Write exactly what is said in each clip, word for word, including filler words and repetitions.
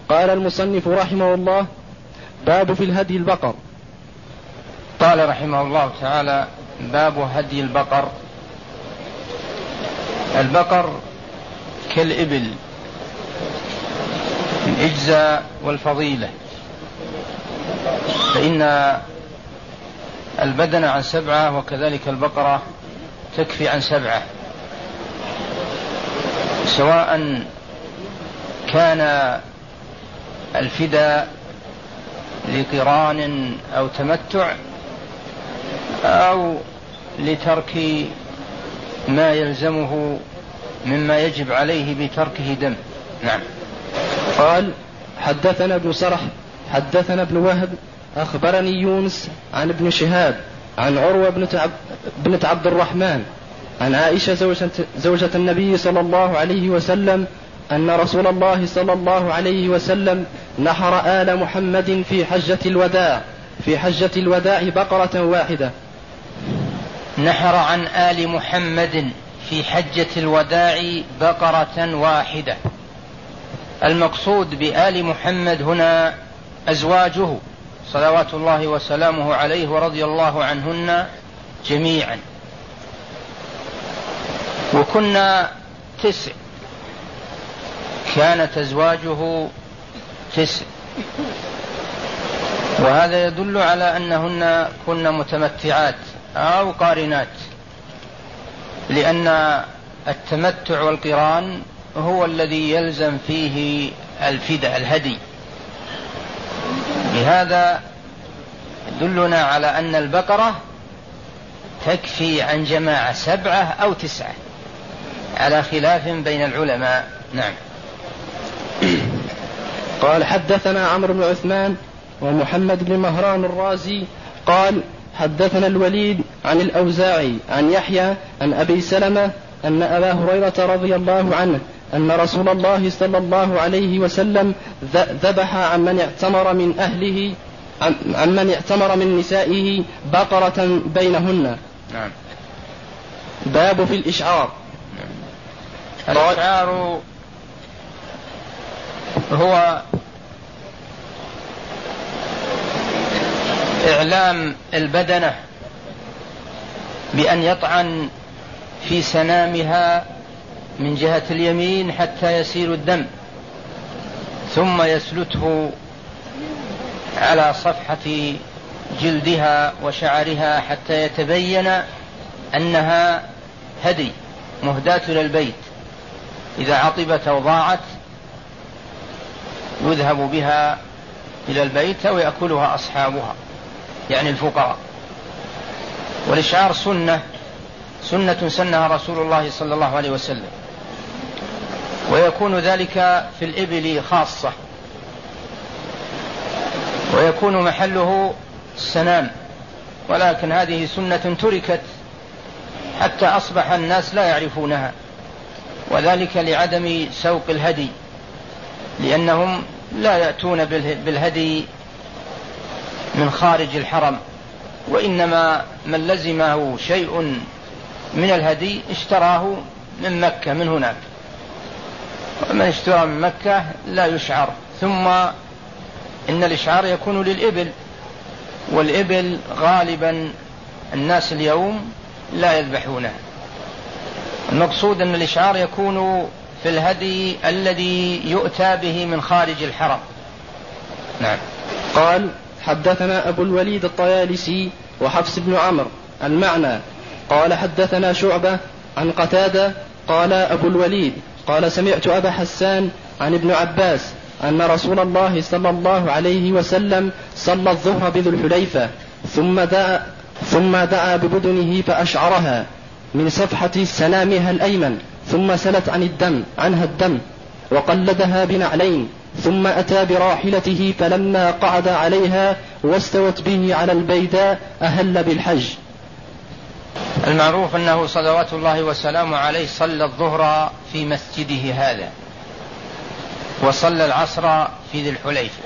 قال المصنف رحمه الله: باب في الهدي البقر. قال رحمه الله تعالى: باب هدي البقر. البقر كالإبل الإجزاء والفضيلة، فإن البدن عن سبعة وكذلك البقرة تكفي عن سبعة، سواء كان الفداء لقران أو تمتع أو لترك ما يلزمه مما يجب عليه بتركه دم. نعم. قال: حدثنا ابن سرح حدثنا ابن وهب أخبرني يونس عن ابن شهاب عن عروة بنت عبد الرحمن عن عائشة زوجة, زوجة النبي صلى الله عليه وسلم أن رسول الله صلى الله عليه وسلم نحر آل محمد في حجة الوداع في حجة الوداع بقرة واحدة. نحر عن آل محمد في حجة الوداع بقرة واحدة. المقصود بآل محمد هنا أزواجه صلوات الله وسلامه عليه ورضي الله عنهن جميعا، وكنا تسع، كانت أزواجه تسع، وهذا يدل على أنهن كن متمتعات أو قارنات، لأن التمتع والقران هو الذي يلزم فيه الفداء الهدي. بهذا يدلنا على أن البقرة تكفي عن جماعة سبعة أو تسعة على خلاف بين العلماء. نعم. قال: حدثنا عمرو بن عثمان ومحمد بن مهران الرازي قال: حدثنا الوليد عن الأوزاعي عن يحيى عن أبي سلمة أن أبا هريرة رضي الله عنه أن رسول الله صلى الله عليه وسلم ذبح عن من اعتمر من أهله عن من اعتمر من نسائه بقرة بينهن. نعم. باب في الإشعار. الإشعار هو إعلام البدنة بأن يطعن في سنامها من جهة اليمين حتى يسيل الدم، ثم يسلته على صفحة جلدها وشعرها حتى يتبين أنها هدي مهداة إلى البيت. إذا عطبت أو ضاعت يذهب بها إلى البيت أو يأكلها أصحابها، يعني الفقراء. والإشعار سنة سنة سنها رسول الله صلى الله عليه وسلم، ويكون ذلك في الإبل خاصة، ويكون محله السنام، ولكن هذه سنة تركت حتى أصبح الناس لا يعرفونها، وذلك لعدم سوق الهدي، لأنهم لا يأتون بالهدي من خارج الحرم، وإنما من لزمه شيء من الهدي اشتراه من مكة من هناك، ومن اشترى من مكة لا يشعر. ثم إن الإشعار يكون للإبل، والإبل غالبا الناس اليوم لا يذبحونها. المقصود أن الإشعار يكون في الهدي الذي يؤتى به من خارج الحرم. نعم. قال: حدثنا أبو الوليد الطيالسي وحفص بن عمرو المعنى. قال: حدثنا شعبة عن قتادة قال أبو الوليد قال: سمعت أبا حسان عن ابن عباس أن رسول الله صلى الله عليه وسلم صلى الظهر بذو الحليفة ثم دعا, ثم دعا ببدنه فأشعرها من صفحة سنامها الأيمن، ثم سلت عن الدم عنها الدم وقلدها بنعلين، ثم أتى براحلته فلما قعد عليها واستوت به على البيداء أهل بالحج. المعروف أنه صلوات الله وسلامه عليه صلى الظهر في مسجده هذا، وصلى العصر في ذي الحليفة،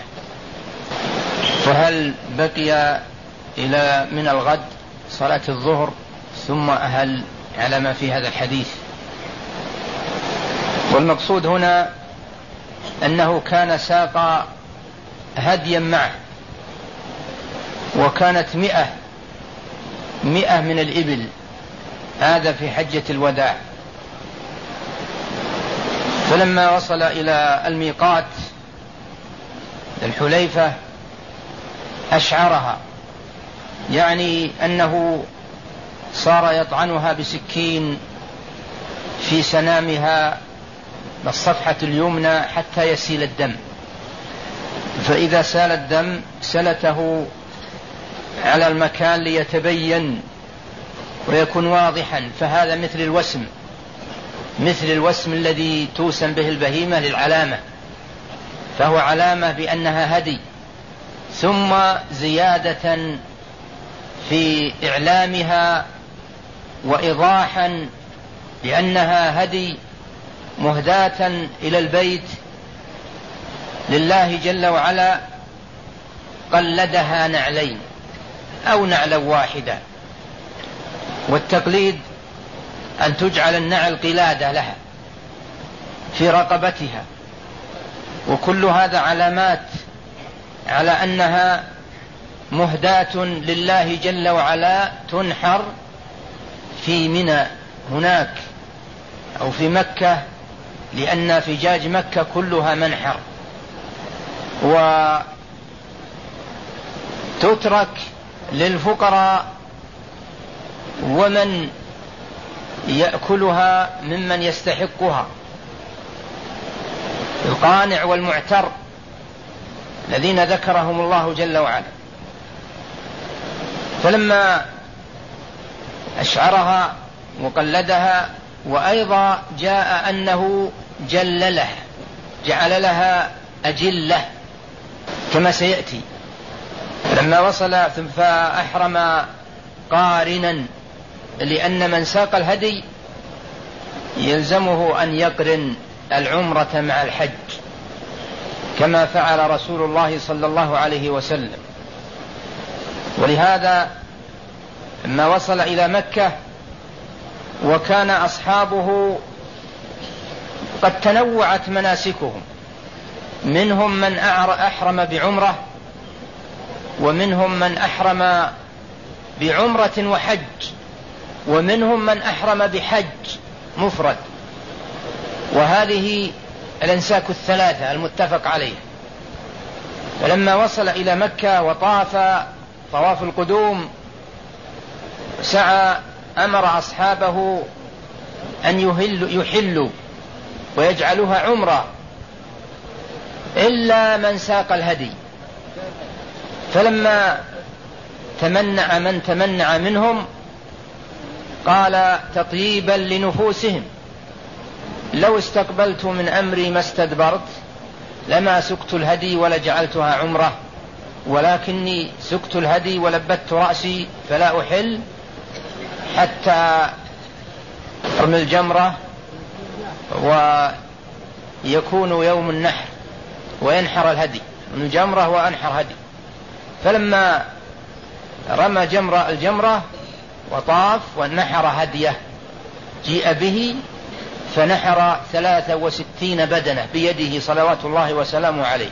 فهل بقي إلى من الغد صلاة الظهر ثم أهل على ما في هذا الحديث؟ والمقصود هنا أنه كان ساق هديا معه، وكانت مئة مئة من الإبل، هذا في حجة الوداع. فلما وصل إلى الميقات الحليفة أشعرها، يعني أنه صار يطعنها بسكين في سنامها الصفحة اليمنى حتى يسيل الدم، فإذا سال الدم سلته على المكان ليتبين ويكون واضحا، فهذا مثل الوسم، مثل الوسم الذي توسم به البهيمة للعلامة، فهو علامة بأنها هدي. ثم زيادة في إعلامها وإيضاحا بأنها هدي مهداة إلى البيت لله جل وعلا، قلدها نعلين أو نعلا واحدة. والتقليد أن تجعل النعل قلادة لها في رقبتها، وكل هذا علامات على أنها مهداة لله جل وعلا، تنحر في منى هناك أو في مكة، لأن فجاج مكة كلها منحر، وتترك للفقراء ومن يأكلها ممن يستحقها، القانع والمعتر الذين ذكرهم الله جل وعلا. فلما أشعرها وقلدها، وأيضا جاء أنه جلله، جعل لها أجلة كما سيأتي. لما وصل فأحرم قارنا، لأن من ساق الهدي يلزمه أن يقرن العمرة مع الحج كما فعل رسول الله صلى الله عليه وسلم. ولهذا لما وصل إلى مكة وكان أصحابه قد تنوعت مناسكهم، منهم من أحرم بعمرة، ومنهم من أحرم بعمرة وحج، ومنهم من أحرم بحج مفرد، وهذه الأنساك الثلاثة المتفق عليه. فلما وصل إلى مكة وطاف طواف القدوم سعى، أمر أصحابه أن يهل يحلوا ويجعلوها عمرة إلا من ساق الهدي. فلما تمنع من تمنع منهم قال تطييبا لنفوسهم: لو استقبلت من أمري ما استدبرت لما سكت الهدي ولجعلتها عمرة، ولكني سكت الهدي ولبت رأسي فلا أحل حتى أرمي الجمرة ويكون يوم النحر وينحر الهدي من الجمرة وأنحر هدي. فلما رمى جمرة الجمرة وطاف ونحر هديه جيء به فنحر ثلاثة وستين بدنة بيده صلوات الله وسلامه عليه،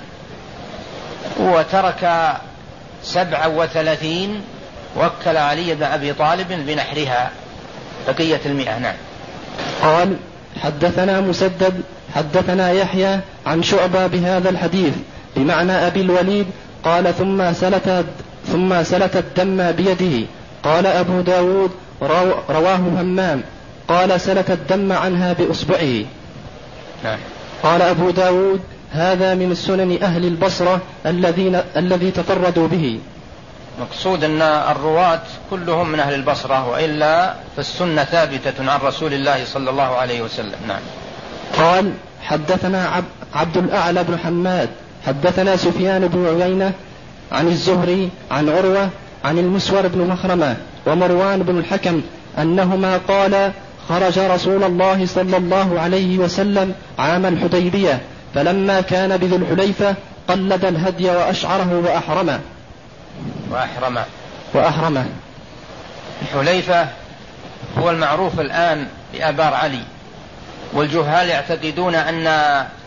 وترك سبعة وثلاثين وكل علي بن أبي طالب بنحرها بقية المئة. نعم. قال: حدثنا مسدد حدثنا يحيى عن شعبة بهذا الحديث بمعنى أبي الوليد قال: ثم سلت ثم سلت الدم بيده. قال أبو داود: رواه همام قال: سلت الدم عنها بإصبعه. نعم. قال أبو داود: هذا من سنن أهل البصرة الذين الذي تفردوا به. مقصود أن الرواة كلهم من أهل البصرة، وإلا فالسنة ثابتة عن رسول الله صلى الله عليه وسلم. نعم. قال: حدثنا عب عبد الأعلى بن حماد حدثنا سفيان بن عيينة عن الزهري عن عروة عن المسور بن مخرمة ومروان بن الحكم أنهما قال: خرج رسول الله صلى الله عليه وسلم عام الحديبية، فلما كان بذي الحليفة قلد الهدي وأشعره وأحرمه وأحرمه وأحرمه الحليفة هو المعروف الآن بآبار علي، والجهال يعتقدون أن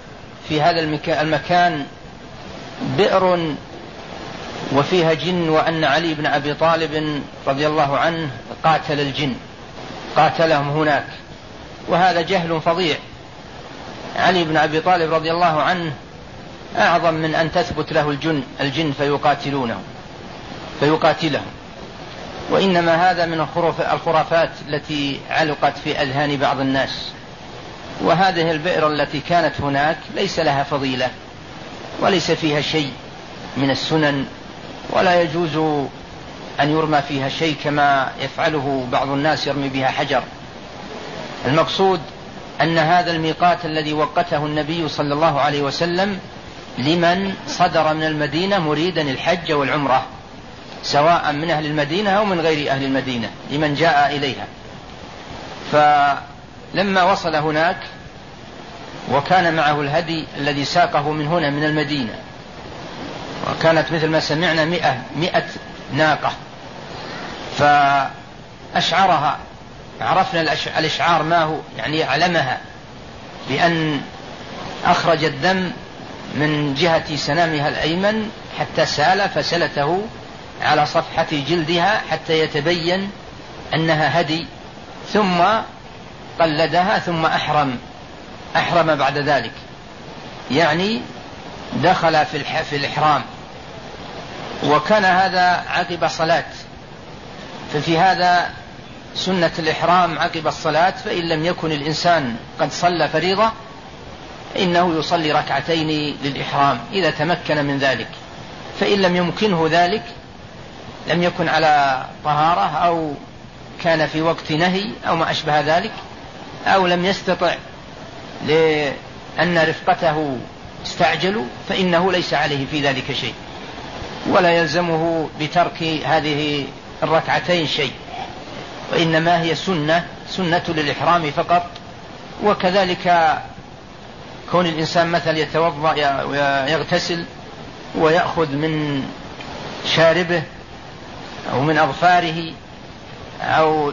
في هذا المكان بئر وفيها جن، وأن علي بن أبي طالب رضي الله عنه قاتل الجن، قاتلهم هناك، وهذا جهل فظيع. علي بن أبي طالب رضي الله عنه أعظم من أن تثبت له الجن الجن فيقاتلونه فيقاتلهم، وإنما هذا من الخرافات التي علقت في أذهان بعض الناس. وهذه البئر التي كانت هناك ليس لها فضيلة وليس فيها شيء من السنن، ولا يجوز أن يرمى فيها شيء كما يفعله بعض الناس، يرمي بها حجر. المقصود أن هذا الميقات الذي وقته النبي صلى الله عليه وسلم لمن صدر من المدينة مريدا الحج والعمرة، سواء من أهل المدينة أو من غير أهل المدينة، لمن جاء إليها. فلما وصل هناك وكان معه الهدي الذي ساقه من هنا من المدينة، وكانت مثل ما سمعنا مئة, مئة ناقة، فأشعرها، عرفنا الإشعار ما هو، يعني علمها بأن أخرج الدم من جهة سنامها الأيمن حتى سال، فسلته على صفحة جلدها حتى يتبين أنها هدي، ثم قلدها ثم أحرم أحرم بعد ذلك، يعني دخل في الإحرام. وكان هذا عقب صلاة، ففي هذا سنة الإحرام عقب الصلاة، فإن لم يكن الإنسان قد صلى فريضة إنه يصلي ركعتين للإحرام إذا تمكن من ذلك. فإن لم يمكنه ذلك، لم يكن على طهارة أو كان في وقت نهي أو ما أشبه ذلك، أو لم يستطع لأن رفقته استعجلوا، فإنه ليس عليه في ذلك شيء، ولا يلزمه بترك هذه الركعتين شيء، وإنما هي سنة سنة للإحرام فقط. وكذلك كون الإنسان مثل يتوضأ ويغتسل ويأخذ من شاربه أو من أظفاره، أو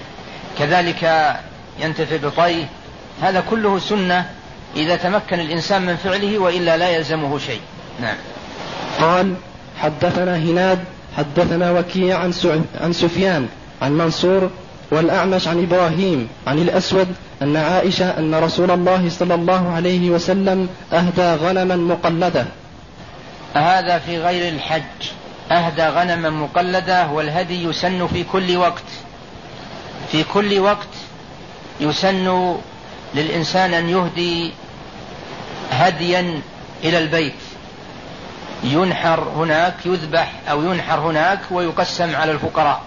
كذلك ينتفع بطيه، هذا كله سنة إذا تمكن الإنسان من فعله، وإلا لا يلزمه شيء. نعم. قال: حدثنا هناد حدثنا وكيع عن, عن سفيان عن منصور والأعمش عن إبراهيم عن الأسود أن عائشة أن رسول الله صلى الله عليه وسلم أهدى غنما مقلدة. هذا في غير الحج، أهدى غنما مقلدة، والهدي يسن في كل وقت، في كل وقت يسن للإنسان أن يهدي هديا إلى البيت، ينحر هناك، يذبح أو ينحر هناك ويقسم على الفقراء.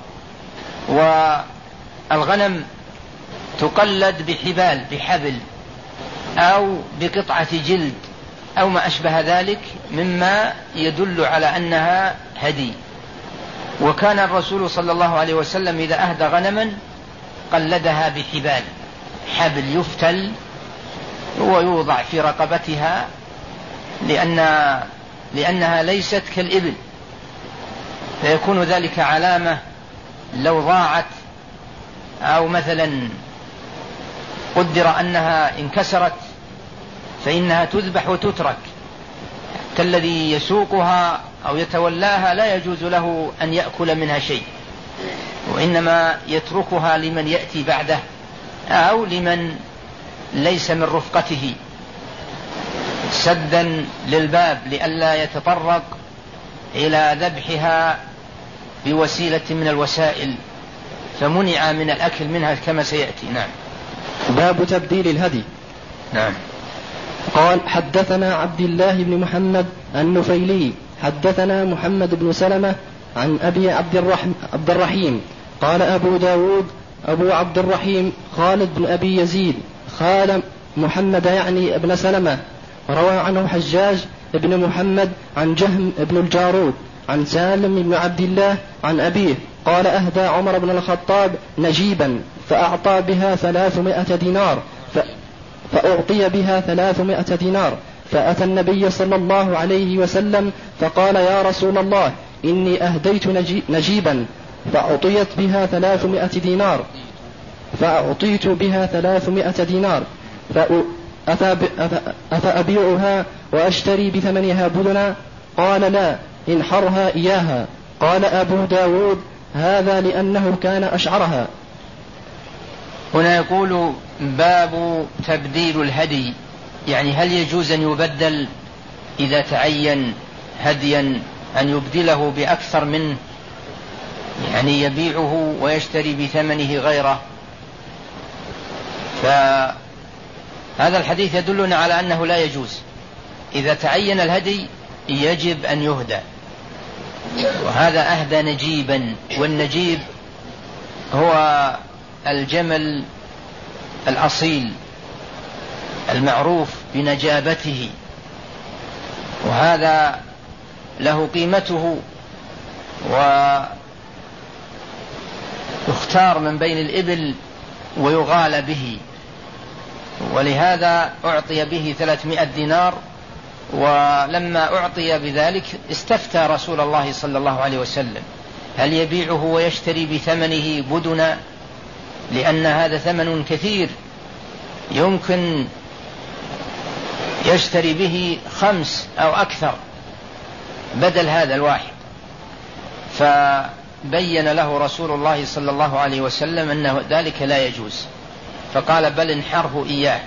والغنم تقلد بحبال، بحبل أو بقطعة جلد أو ما أشبه ذلك مما يدل على أنها هدي. وكان الرسول صلى الله عليه وسلم إذا أهدى غنما قلدها بحبال، حبل يفتل ويوضع في رقبتها، لأن لأنها ليست كالإبل، فيكون ذلك علامة لو ضاعت أو مثلا قدر أنها انكسرت فإنها تذبح وتترك، كالذي يسوقها أو يتولاها لا يجوز له أن يأكل منها شيء، وإنما يتركها لمن يأتي بعده أو لمن ليس من رفقته، سدا للباب لئلا يتطرق إلى ذبحها بوسيلة من الوسائل، فمنع من الأكل منها كما سيأتي. نعم. باب تبديل الهدي. نعم. قال: حدثنا عبد الله بن محمد النفيلي حدثنا محمد بن سلمة عن أبي عبد, الرحم عبد الرحيم قال أبو داود أبو عبد الرحيم خالد بن أبي يزيد خال محمد يعني ابن سلمة، روى عنه حجاج ابن محمد عن جهم ابن الجارود عن سالم بن عبد الله عن أبيه قال: أهدى عمر بن الخطاب نجيبا فأعطى بها ثلاثمائة دينار ف... فأعطي بها ثلاثمائة دينار، فأتى النبي صلى الله عليه وسلم فقال: يا رسول الله إني أهديت نجيبا فأعطيت بها ثلاثمائة دينار فأعطيت بها ثلاثمائة دينار أفأبيعها وأشتري بثمنها بدنا؟ قال لا، انحرها إياها. قال أبو داود هذا لأنه كان أشعرها. هنا يقول باب تبديل الهدي، يعني هل يجوز أن يبدل إذا تعين هديا أن يبدله بأكثر منه، يعني يبيعه ويشتري بثمنه غيره؟ فهذا الحديث يدلنا على أنه لا يجوز. إذا تعين الهدي يجب أن يهدى، وهذا أهدى نجيبا، والنجيب هو الجمل الأصيل المعروف بنجابته، وهذا له قيمته، ويختار من بين الإبل ويغال به، ولهذا أعطي به ثلاثمائة دينار. ولما أعطي بذلك استفتى رسول الله صلى الله عليه وسلم هل يبيعه ويشتري بثمنه بدنا، لأن هذا ثمن كثير يمكن يشتري به خمس أو أكثر بدل هذا الواحد. فبين له رسول الله صلى الله عليه وسلم أن ذلك لا يجوز، فقال بل انحره إياه،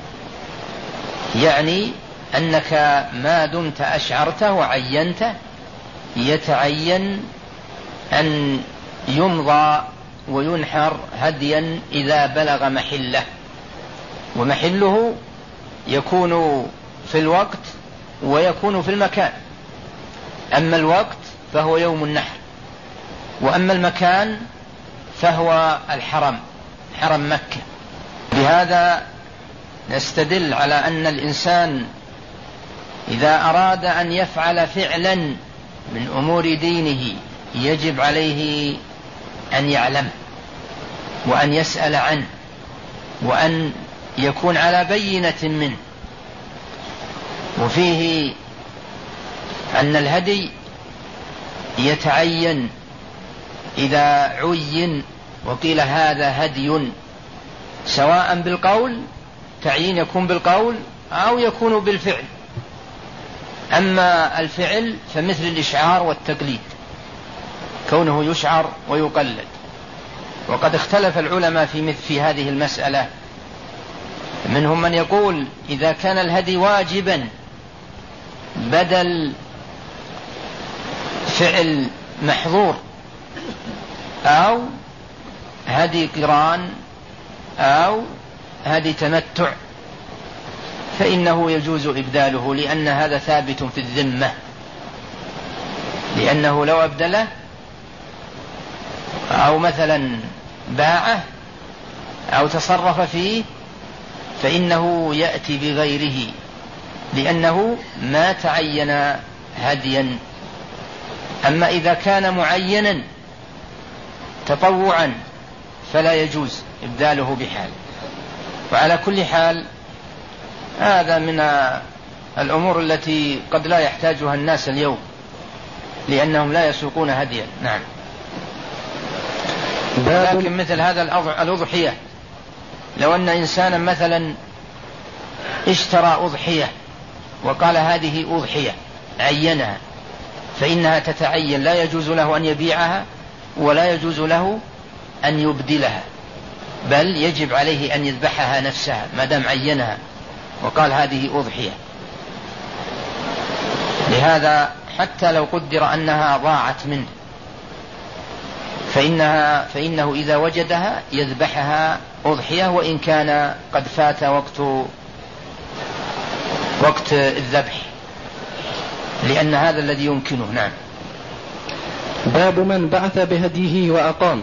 يعني أنك ما دمت أشعرته وعينته يتعين أن يمضى وينحر هديا إذا بلغ محله، ومحله يكون في الوقت ويكون في المكان. أما الوقت فهو يوم النحر، وأما المكان فهو الحرم، حرم مكة. بهذا نستدل على أن الإنسان إذا أراد أن يفعل فعلا من أمور دينه يجب عليه أن يعلم وأن يسأل عنه وأن يكون على بينة منه. وفيه أن الهدي يتعين إذا عين وقيل هذا هدي، سواء بالقول، تعيين يكون بالقول أو يكون بالفعل. أما الفعل فمثل الإشعار والتقليد، كونه يشعر ويقلد. وقد اختلف العلماء في مثل في هذه المسألة، منهم من يقول إذا كان الهدي واجبا بدل فعل محظور أو هدي قران أو هدي تمتع فإنه يجوز إبداله، لأن هذا ثابت في الذمة، لأنه لو أبدله أو مثلا باعه أو تصرف فيه فإنه يأتي بغيره، لأنه ما تعين هديا. أما إذا كان معينا تطوعا فلا يجوز إبداله بحال. وعلى كل حال هذا من الأمور التي قد لا يحتاجها الناس اليوم، لأنهم لا يسوقون هديا. نعم. لكن مثل هذا الأضحية، لو أن إنسانا مثلا اشترى أضحية وقال هذه أضحية عينها، فإنها تتعين، لا يجوز له أن يبيعها ولا يجوز له أن يبدلها، بل يجب عليه أن يذبحها نفسها ما دام عينها وقال هذه أضحية. لهذا حتى لو قدر أنها ضاعت منه فإنها فإنه إذا وجدها يذبحها أضحية، وإن كان قد فات وقت وقت الذبح، لأن هذا الذي يمكنه. نعم. باب من بعث بهديه وأقام.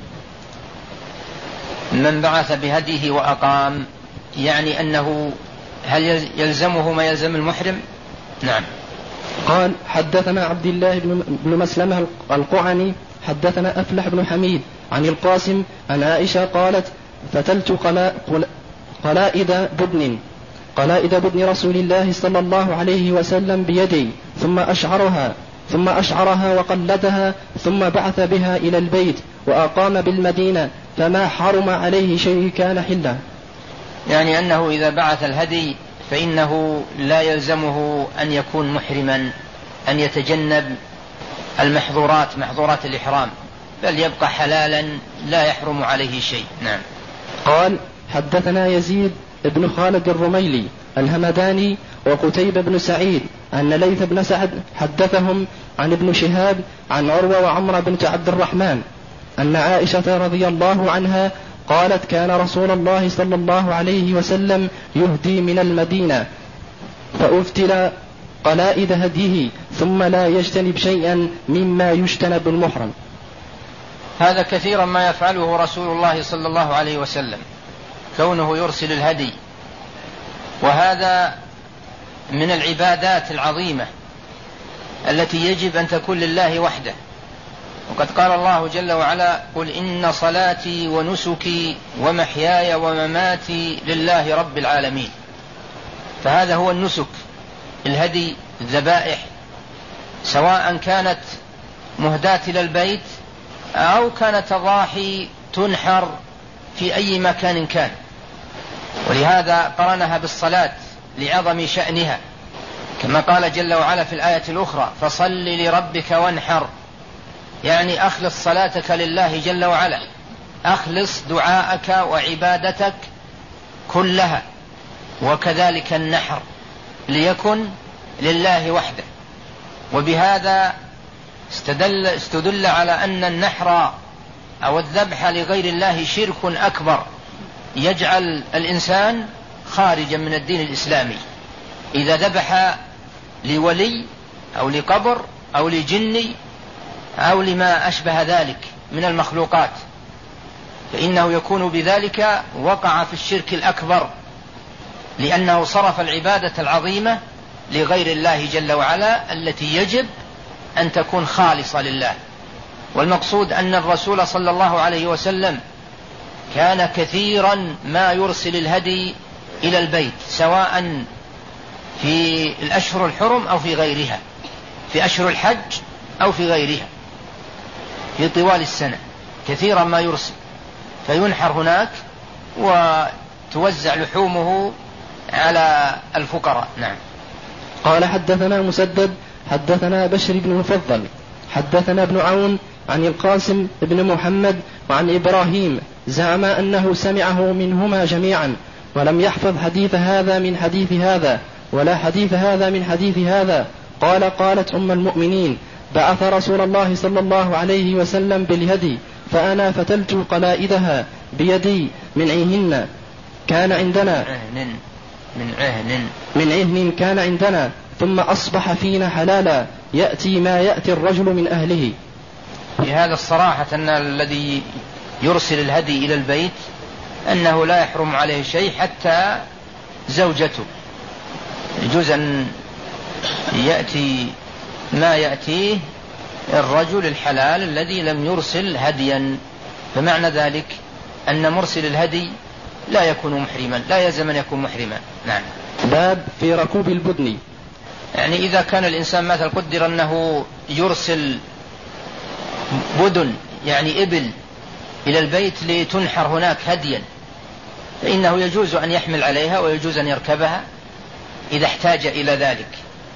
من بعث بهديه وأقام يعني أنه هل يلزمه ما يلزم المحرم؟ نعم. قال حدثنا عبد الله بن مسلمة القعني حدثنا أفلح بن حميد عن القاسم عن عائشة قالت فتلت قلائد بدن قلائد بدن رسول الله صلى الله عليه وسلم بيدي ثم أشعرها ثم أشعرها وقلدها ثم بعث بها إلى البيت وأقام بالمدينة، فما حرم عليه شيء كان حلا. يعني أنه إذا بعث الهدي فإنه لا يلزمه أن يكون محرما، أن يتجنب المحظورات محظورات الإحرام، بل يبقى حلالا لا يحرم عليه شيء. نعم. قال حدثنا يزيد بن خالد الرميلي الهمداني وقتيبة بن سعيد أن ليث بن سعد حدثهم عن ابن شهاب عن عروة وعمرة بنت عبد الرحمن أن عائشة رضي الله عنها قالت كان رسول الله صلى الله عليه وسلم يهدي من المدينة فأفتل قلائد هديه ثم لا يجتنب شيئا مما يجتنب المحرم. هذا كثيرا ما يفعله رسول الله صلى الله عليه وسلم، كونه يرسل الهدي، وهذا من العبادات العظيمة التي يجب أن تكون لله وحده. وقد قال الله جل وعلا قل إن صلاتي ونسكي ومحياي ومماتي لله رب العالمين. فهذا هو النسك، الهدي، الذبائح، سواء كانت مهداة إلى البيت أو كانت تضاحي تنحر في أي مكان كان. ولهذا قرنها بالصلاة لعظم شأنها، كما قال جل وعلا في الآية الأخرى فصل لربك وانحر، يعني أخلص صلاتك لله جل وعلا، أخلص دعاءك وعبادتك كلها، وكذلك النحر ليكن لله وحده. وبهذا استدل, استدل على أن النحر أو الذبح لغير الله شرك أكبر يجعل الإنسان خارجا من الدين الإسلامي. إذا ذبح لولي أو لقبر أو لجني أو لما أشبه ذلك من المخلوقات فإنه يكون بذلك وقع في الشرك الأكبر، لأنه صرف العبادة العظيمة لغير الله جل وعلا التي يجب أن تكون خالصة لله. والمقصود أن الرسول صلى الله عليه وسلم كان كثيرا ما يرسل الهدي إلى البيت، سواء في الأشهر الحرم أو في غيرها، في أشهر الحج أو في غيرها، في طوال السنة كثيرا ما يرسل، فينحر هناك وتوزع لحومه على الفقراء. نعم. قال حدثنا مسدد حدثنا بشر بن مفضل حدثنا ابن عون عن القاسم بن محمد وعن إبراهيم زعم أنه سمعه منهما جميعا، ولم يحفظ حديث هذا من حديث هذا ولا حديث هذا من حديث هذا. قال قالت أم المؤمنين بعث رسول الله صلى الله عليه وسلم بالهدي فأنا فتلت قلائدها بيدي من عهن كان عندنا من عهن من عهن كان عندنا ثم أصبح فينا حلالا يأتي ما يأتي الرجل من أهله. في هذا الصراحة أن الذي يرسل الهدي إلى البيت أنه لا يحرم عليه شيء حتى زوجته، يجوز أن يأتي ما يأتيه الرجل الحلال الذي لم يرسل هديا، فمعنى ذلك أن مرسل الهدي لا يكون محرما، لا يلزم أن يكون محرما. نعم. باب في ركوب البدن، يعني إذا كان الإنسان مثلا قدر أنه يرسل بدن يعني إبل إلى البيت لتنحر هناك هديا، فإنه يجوز أن يحمل عليها ويجوز أن يركبها إذا احتاج إلى ذلك،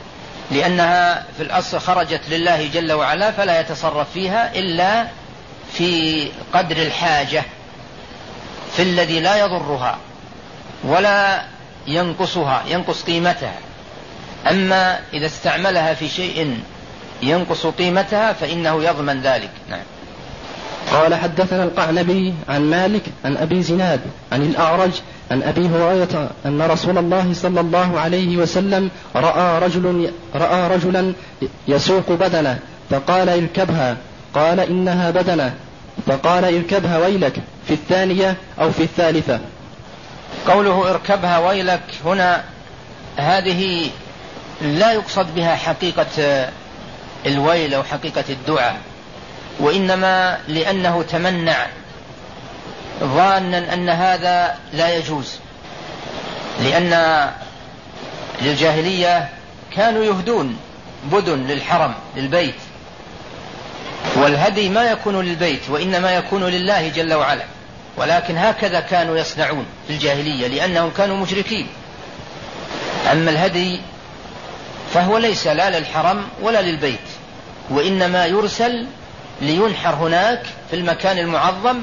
لأنها في الأصل خرجت لله جل وعلا فلا يتصرف فيها إلا في قدر الحاجة، في الذي لا يضرها ولا ينقصها ينقص قيمتها. أما إذا استعملها في شيء ينقص قيمتها فإنه يضمن ذلك. نعم. قال حدثنا القعنبي عن مالك عن أبي زناد عن الأعرج عن أبي هريرة أن رسول الله صلى الله عليه وسلم رأى رجل رأى رجلا يسوق بدنه فقال اركبها، قال إنها بدنه، فقال اركبها ويلك في الثانية أو في الثالثة. قوله اركبها ويلك هنا هذه لا يقصد بها حقيقة الويل أو حقيقة الدعاء، وإنما لأنه تمنع ظانا أن هذا لا يجوز، لأن للجاهلية كانوا يهدون بدن للحرم للبيت، والهدي ما يكون للبيت وإنما يكون لله جل وعلا، ولكن هكذا كانوا يصنعون في الجاهلية لأنهم كانوا مشركين. أما الهدي فهو ليس لا للحرم ولا للبيت، وإنما يرسل لينحر هناك في المكان المعظم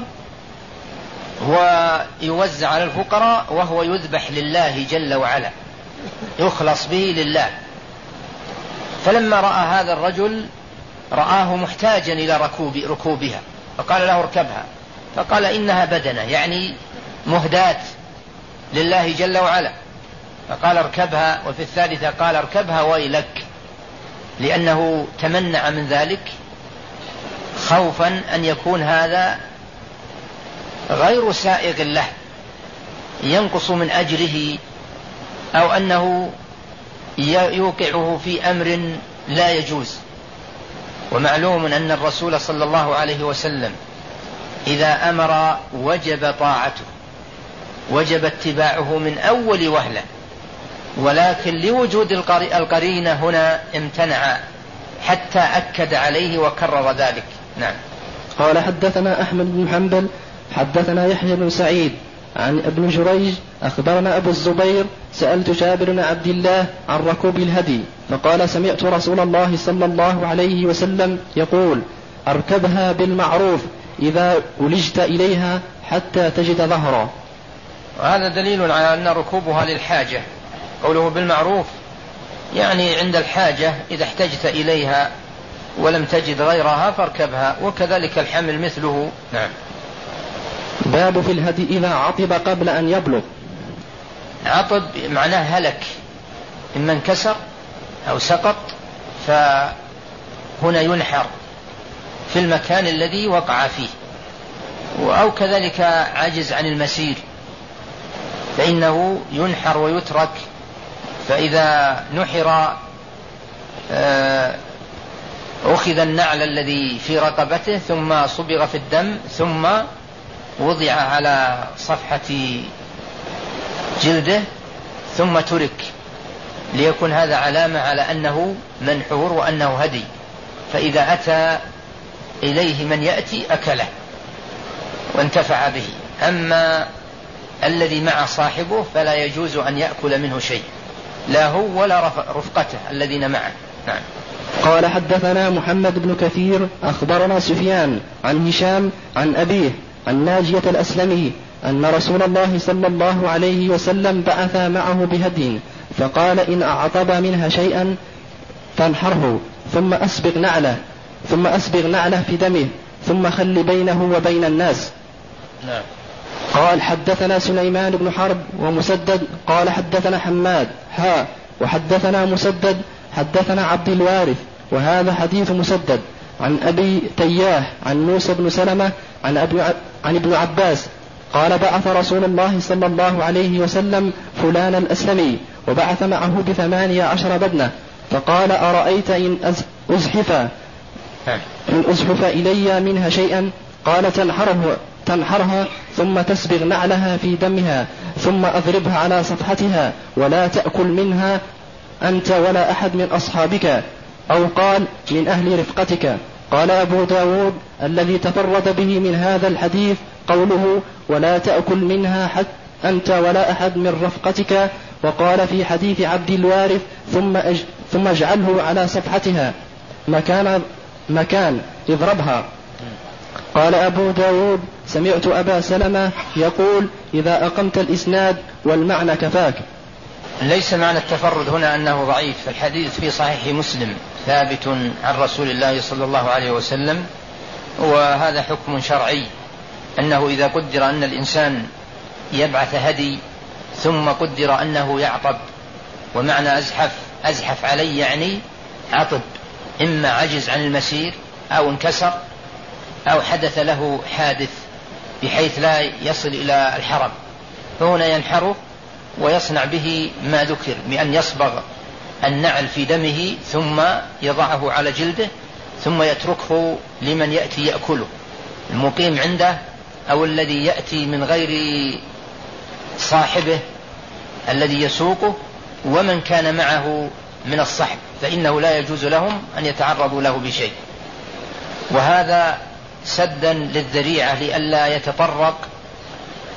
ويوزع على الفقراء، وهو يذبح لله جل وعلا، يخلص به لله. فلما رأى هذا الرجل رآه محتاجا إلى ركوب ركوبها فقال له اركبها، فقال إنها بدنة يعني مهداة لله جل وعلا، فقال اركبها. وفي الثالثة قال اركبها ويلك، لأنه تمنع من ذلك خوفا أن يكون هذا غير سائغ له ينقص من أجره، أو أنه يوقعه في أمر لا يجوز. ومعلوم أن الرسول صلى الله عليه وسلم إذا أمر وجب طاعته، وجب اتباعه من أول وهلة، ولكن لوجود القرينة هنا امتنع حتى أكد عليه وكرر ذلك. نعم. قال حدثنا أحمد بن حنبل حدثنا يحيى بن سعيد عن ابن جريج أخبرنا أبو الزبير سألت جابر بن عبد الله عن ركوب الهدي فقال سمعت رسول الله صلى الله عليه وسلم يقول أركبها بالمعروف إذا ولجت إليها حتى تجد ظهرا. وهذا دليل على أن ركوبها للحاجة، قوله بالمعروف يعني عند الحاجة إذا احتجت إليها ولم تجد غيرها فاركبها، وكذلك الحمل مثله. نعم. باب في الهدي إذا عطب قبل أن يبلغ. عطب معناه هلك، إما انكسر أو سقط، فهنا ينحر في المكان الذي وقع فيه، أو كذلك عجز عن المسير فإنه ينحر ويترك. فإذا نحر أخذ النعل الذي في رقبته ثم صبغ في الدم ثم وضع على صفحة جلده ثم ترك، ليكون هذا علامة على أنه منحور وأنه هدي، فإذا أتى إليه من يأتي أكله وانتفع به. أما الذي مع صاحبه فلا يجوز أن يأكل منه شيء، لا هو ولا رفقته الذين معه. نعم. قال حدثنا محمد بن كثير أخبرنا سفيان عن هشام عن أبيه عن ناجية الأسلمي أن رسول الله صلى الله عليه وسلم بعث معه بهدي فقال إن أعطب منها شيئا فانحره ثم أسبغ نعله ثم أسبغ نعله في دمه ثم خل بينه وبين الناس. نعم. قال حدثنا سليمان بن حرب ومسدد قال حدثنا حماد ها وحدثنا مسدد حدثنا عبد الوارث وهذا حديث مسدد عن أبي تياه عن موسى بن سلمة عن, أبي عن ابن عباس قال بعث رسول الله صلى الله عليه وسلم فلان الأسلمي وبعث معه بثمانية عشر بدنة فقال أرأيت إن أزحف إن أزحف إلي منها شيئا قال تنحره تنحرها ثم تسبغ نعلها في دمها ثم أضربها على صفحتها ولا تأكل منها أنت ولا أحد من أصحابك أو قال من أهل رفقتك. قال أبو داود الذي تفرد به من هذا الحديث قوله ولا تأكل منها حتى أنت ولا أحد من رفقتك، وقال في حديث عبد الوارث ثم, أج ثم اجعله على صفحتها مكان, مكان اضربها. قال أبو داود سمعت أبا سلمة يقول إذا أقمت الإسناد والمعنى كفاك. ليس معنى التفرد هنا أنه ضعيف، الحديث في صحيح مسلم ثابت عن رسول الله صلى الله عليه وسلم، وهذا حكم شرعي أنه إذا قدر أن الإنسان يبعث هدي ثم قدر أنه يعطب، ومعنى أزحف أزحف علي يعني عطب، إما عجز عن المسير أو انكسر أو حدث له حادث بحيث لا يصل إلى الحرم، فهنا ينحره ويصنع به ما ذكر بأن يصبغ النعل في دمه ثم يضعه على جلده ثم يتركه لمن يأتي يأكله، المقيم عنده أو الذي يأتي من غير صاحبه الذي يسوقه، ومن كان معه من الصحب فإنه لا يجوز لهم أن يتعرضوا له بشيء. وهذا سدا للذريعة لئلا يتطرق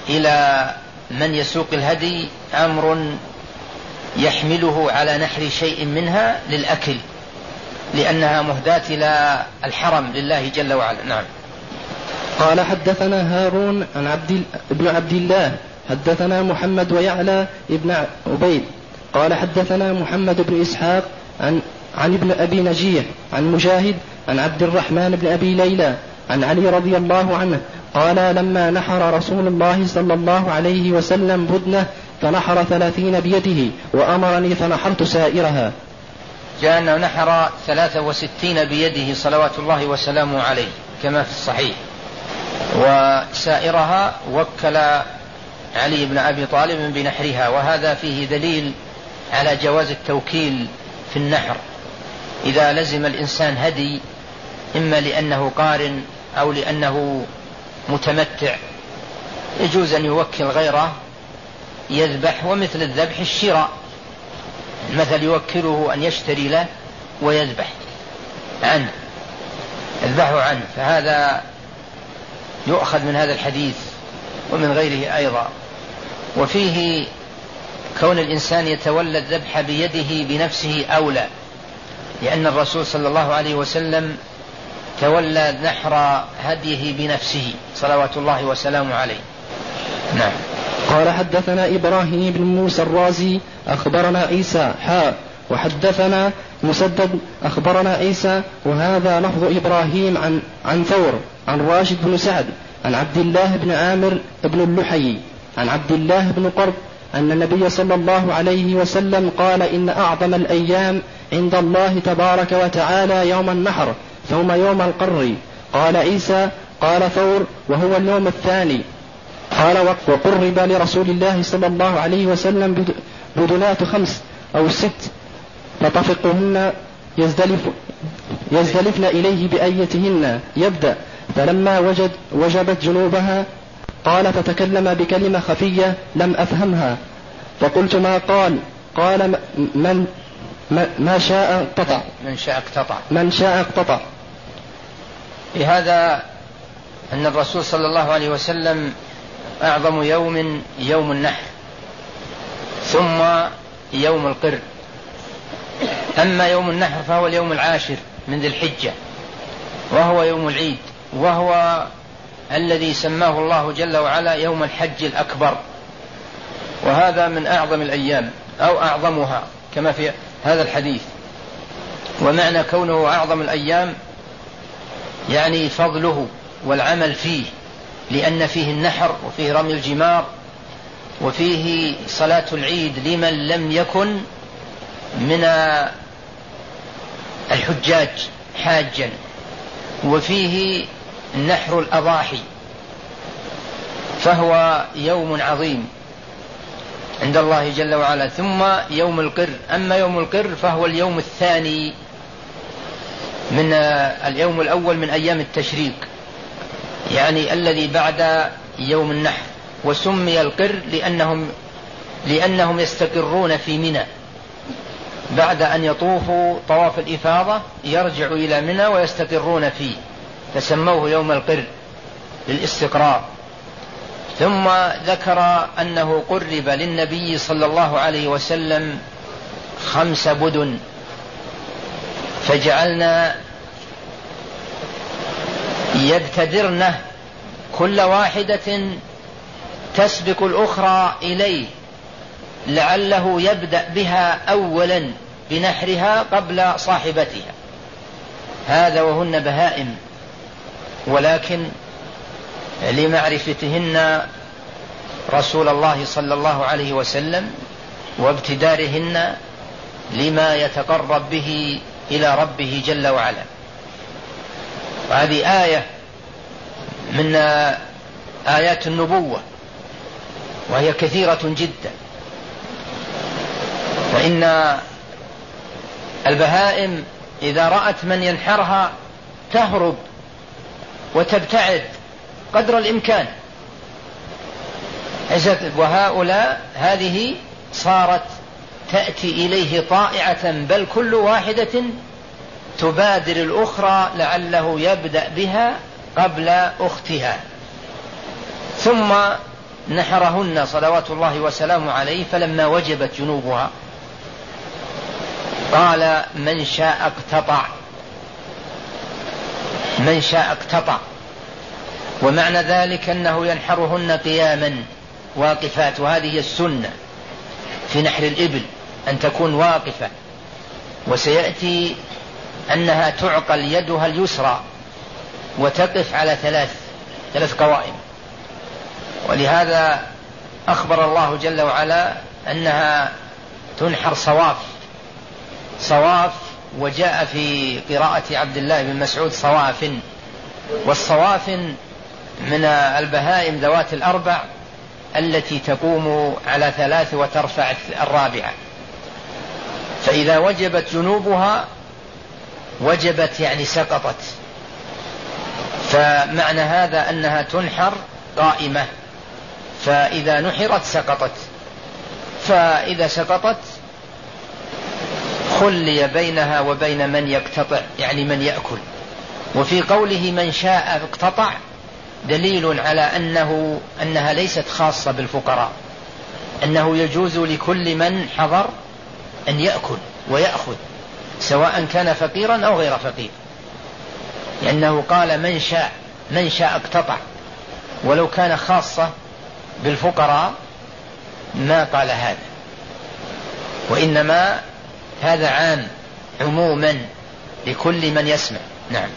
إلى من يسوق الهدي أمر يحمله على نحر شيء منها للأكل، لأنها مهداة إلى الحرم لله جل وعلا. نعم. قال حدثنا هارون عن عبد ابن عبد الله حدثنا محمد ويعلى ابن عبيد قال حدثنا محمد بن إسحاق عن عن ابن أبي نجيح عن مجاهد عن عبد الرحمن بن أبي ليلى عن علي رضي الله عنه قال لما نحر رسول الله صلى الله عليه وسلم بدنه فنحر ثلاثين بيده وأمرني فنحرت سائرها. جاء أنه نحر ثلاثة وستين بيده صلوات الله وسلامه عليه كما في الصحيح، وسائرها وكل علي بن أبي طالب بنحرها، وهذا فيه دليل على جواز التوكيل في النحر إذا لزم الإنسان هدي، إما لأنه قارن أو لأنه متمتع، يجوز أن يوكل غيره يذبح. ومثل الذبح الشراء، مثل يوكله أن يشتري له ويذبح عنه يذبحه عنه، فهذا يؤخذ من هذا الحديث ومن غيره أيضا. وفيه كون الإنسان يتولى الذبح بيده بنفسه أولى، لأن الرسول صلى الله عليه وسلم تولى نحر هديه بنفسه صلوات الله وسلامه عليه. نعم. قال حدثنا إبراهيم بن موسى الرازي أخبرنا عيسى حاء وحدثنا مسدد أخبرنا عيسى وهذا لفظ إبراهيم عن, عن ثور عن راشد بن سعد عن عبد الله بن عامر بن اللحي عن عبد الله بن قرب أن النبي صلى الله عليه وسلم قال إن أعظم الأيام عند الله تبارك وتعالى يوم النحر ثم يوم القر. قال عيسى قال ثور وهو اليوم الثاني. قال وقرب لرسول الله صلى الله عليه وسلم بدنات خمس أو ست فطفقهن يزدلف يزدلفن إليه بأيتهن يبدأ، فلما وجد وجبت جنوبها قال فتكلم بكلمة خفية لم أفهمها فقلت ما قال؟ قال من ما شاء اقتطع من شاء اقتطع من شاء اقتطع. بهذا أن الرسول صلى الله عليه وسلم أعظم يوم يوم النحر ثم يوم القر. أما يوم النحر فهو اليوم العاشر من ذي الحجة وهو يوم العيد، وهو الذي سماه الله جل وعلا يوم الحج الأكبر، وهذا من أعظم الأيام أو أعظمها كما في هذا الحديث. ومعنى كونه أعظم الأيام يعني فضله والعمل فيه، لأن فيه النحر وفيه رمي الجمار وفيه صلاة العيد لمن لم يكن من الحجاج حاجا، وفيه نحر الأضاحي، فهو يوم عظيم عند الله جل وعلا. ثم يوم القر، أما يوم القر فهو اليوم الثاني من اليوم الأول من أيام التشريق، يعني الذي بعد يوم النحر. وسمي القر لأنهم, لأنهم يستقرون في منى بعد أن يطوفوا طواف الإفاضة، يرجعوا إلى منى ويستقرون فيه، فسموه يوم القر للاستقرار. ثم ذكر أنه قرب للنبي صلى الله عليه وسلم خمس بدن، فجعلنا يبتدرنه كل واحدة تسبق الأخرى إليه، لعله يبدأ بها أولا بنحرها قبل صاحبتها. هذا وهن بهائم، ولكن لمعرفتهن رسول الله صلى الله عليه وسلم وابتدارهن لما يتقرب به إلى ربه جل وعلا. وهذه آية من آيات النبوة، وهي كثيرة جدا. وإن البهائم إذا رأت من ينحرها تهرب وتبتعد قدر الإمكان، وهؤلاء هذه صارت تأتي إليه طائعة، بل كل واحدة تبادر الأخرى لعله يبدأ بها قبل أختها. ثم نحرهن صلوات الله وسلامه عليه، فلما وجبت جنوبها قال من شاء اقتطع، من شاء اقتطع. ومعنى ذلك أنه ينحرهن قياما واقفات، وهذه هي السنة في نحر الإبل أن تكون واقفة، وسيأتي أنها تعقل يدها اليسرى وتقف على ثلاث ثلاث قوائم. ولهذا أخبر الله جل وعلا أنها تنحر صواف صواف، وجاء في قراءة عبد الله بن مسعود صواف. والصواف من البهائم ذوات الأربع التي تقوم على ثلاث وترفع الرابعة، فإذا وجبت جنوبها وجبت يعني سقطت. فمعنى هذا أنها تنحر قائمة، فإذا نحرت سقطت، فإذا سقطت خلي بينها وبين من يقتطع يعني من يأكل. وفي قوله من شاء اقتطع دليل على أنه أنها ليست خاصة بالفقراء، أنه يجوز لكل من حضر أن يأكل ويأخذ سواء كان فقيرا أو غير فقير، لأنه قال من شاء من شاء اقتطع، ولو كان خاصة بالفقراء ما قال هذا، وإنما هذا عام عموما لكل من يسمع. نعم.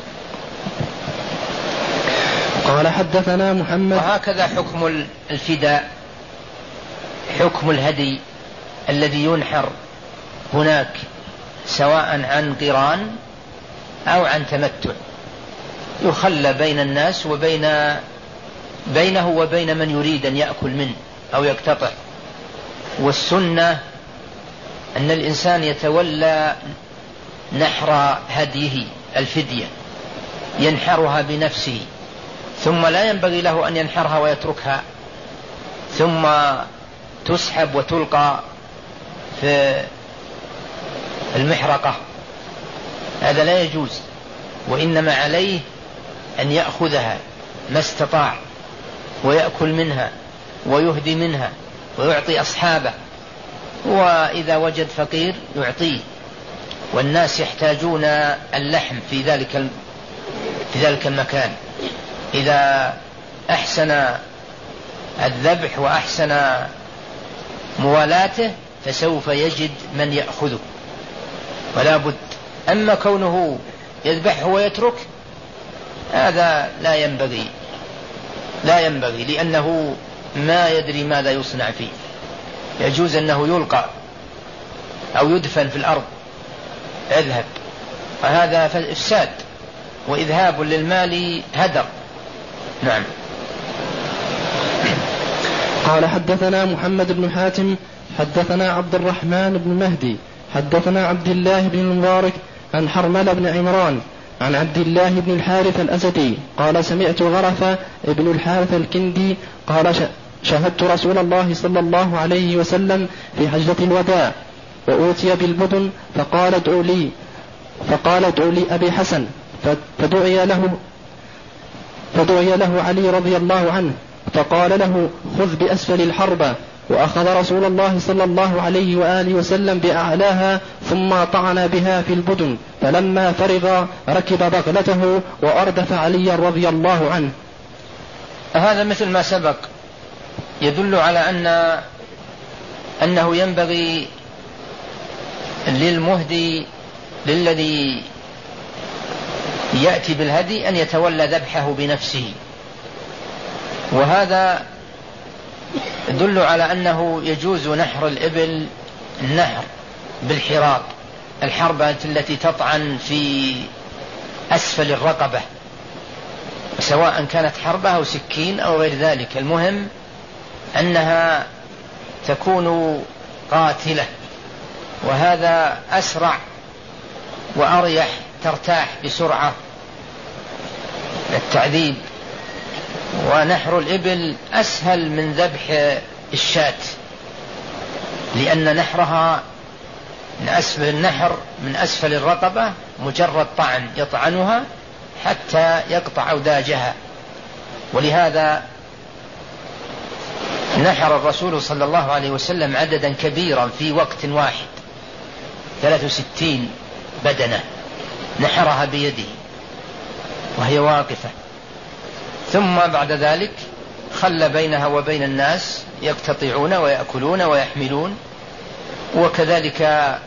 قال حدثنا محمد. وهكذا حكم الفداء، حكم الهدي الذي ينحر هناك سواء عن قران أو عن تمتع، يخلى بين الناس وبين بينه وبين من يريد أن يأكل منه أو يقتطع. والسنة أن الإنسان يتولى نحر هديه الفدية، ينحرها بنفسه، ثم لا ينبغي له أن ينحرها ويتركها ثم تسحب وتلقى في المحرقة، هذا لا يجوز. وإنما عليه أن يأخذها ما استطاع ويأكل منها ويهدي منها ويعطي أصحابه، وإذا وجد فقير يعطيه، والناس يحتاجون اللحم في ذلك في ذلك المكان. إذا أحسن الذبح وأحسن موالاته فسوف يجد من يأخذه ولا بد. أما كونه يذبحه ويترك هذا لا ينبغي لا ينبغي لأنه ما يدري ماذا يصنع فيه، يجوز أنه يلقى أو يدفن في الأرض اذهب، وهذا إفساد وإذهاب للمال هدر. نعم. قال حدثنا محمد بن حاتم حدثنا عبد الرحمن بن مهدي حدثنا عبد الله بن المبارك عن حرمل بن عمران عن عبد الله بن الحارث الأسدي قال سمعت غرفة بن الحارث الكندي قال شهدت رسول الله صلى الله عليه وسلم في حجة الوداع وأوتي بالبدن فقال ادعوا لي فقال ادعوا لي أبي حسن فدعي له فدعي له علي رضي الله عنه فقال له خذ بأسفل الحربة، وأخذ رسول الله صلى الله عليه وآله وسلم بأعلاها ثم طعن بها في البدن، فلما فرغ ركب بغلته وأردف علي رضي الله عنه. هذا مثل ما سبق يدل على أن أنه ينبغي للمهدي للذي يأتي بالهدي أن يتولى ذبحه بنفسه، وهذا يدل على أنه يجوز نحر الإبل النحر بالحراق، الحربة التي تطعن في أسفل الرقبة، سواء كانت حربة أو سكين أو غير ذلك، المهم أنها تكون قاتلة، وهذا أسرع وأريح، ترتاح بسرعة التعذيب. ونحر الإبل أسهل من ذبح الشاة، لأن نحرها من أسفل النحر من أسفل الرقبة مجرد طعن يطعنها حتى يقطع أوداجها. ولهذا نحر الرسول صلى الله عليه وسلم عددا كبيرا في وقت واحد، ثلاث وستين بدنة نحرها بيده وهي واقفة، ثم بعد ذلك خلى بينها وبين الناس يقتطعون ويأكلون ويحملون. وكذلك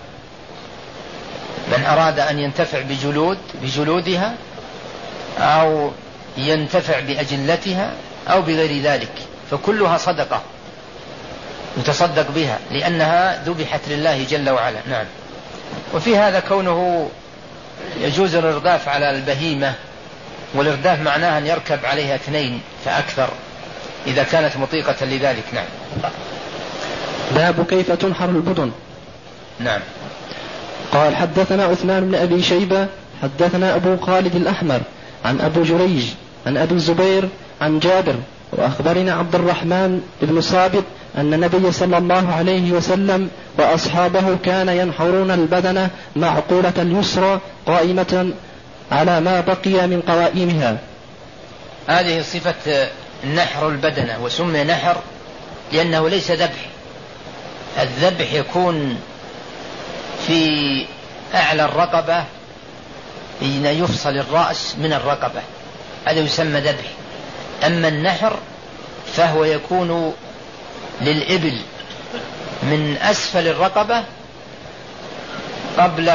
من أراد أن ينتفع بجلود بجلودها أو ينتفع بأجلتها أو بغير ذلك فكلها صدقة يتصدق بها لأنها ذبحت لله جل وعلا. نعم. وفي هذا كونه يجوز الإرداف على البهيمة، والإرداف معناه أن يركب عليها اثنين فأكثر إذا كانت مطيقة لذلك. نعم. باب كيف تنحر البدن. نعم. قال حدثنا عثمان بن أبي شيبة حدثنا أبو خالد الأحمر عن أبو جريج عن أبي الزبير عن جابر وأخبرنا عبد الرحمن بن صابت أن النبي صلى الله عليه وسلم وأصحابه كان ينحرون البدنة معقولة اليسرى قائمة على ما بقي من قوائمها. هذه صفة نحر البدنة، وسمي نحر لأنه ليس ذبح. الذبح يكون في أعلى الرقبة حين يفصل الرأس من الرقبة، هذا يسمى ذبح. أما النحر فهو يكون للإبل من أسفل الرقبة قبل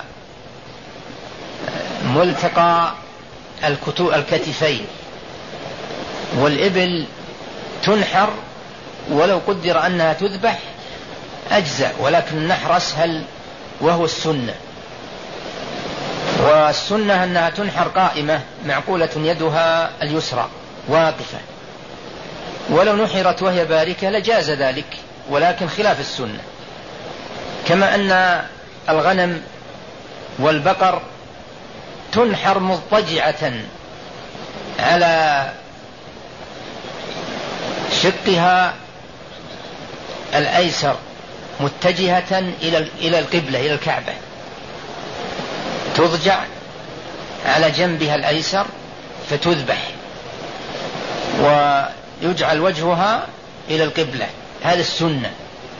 ملتقى الكتفين، والإبل تنحر ولو قدر أنها تذبح أجزاء، ولكن النحر أسهل وهو السنة. والسنة أنها تنحر قائمة معقولة يدها اليسرى واقفة، ولو نحرت وهي باركة لجاز ذلك، ولكن خلاف السنة. كما أن الغنم والبقر تنحر مضطجعة على شقها الأيسر متجهة إلى القبلة إلى الكعبة، تضجع على جنبها الأيسر فتذبح ويجعل وجهها إلى القبلة، هذا السنة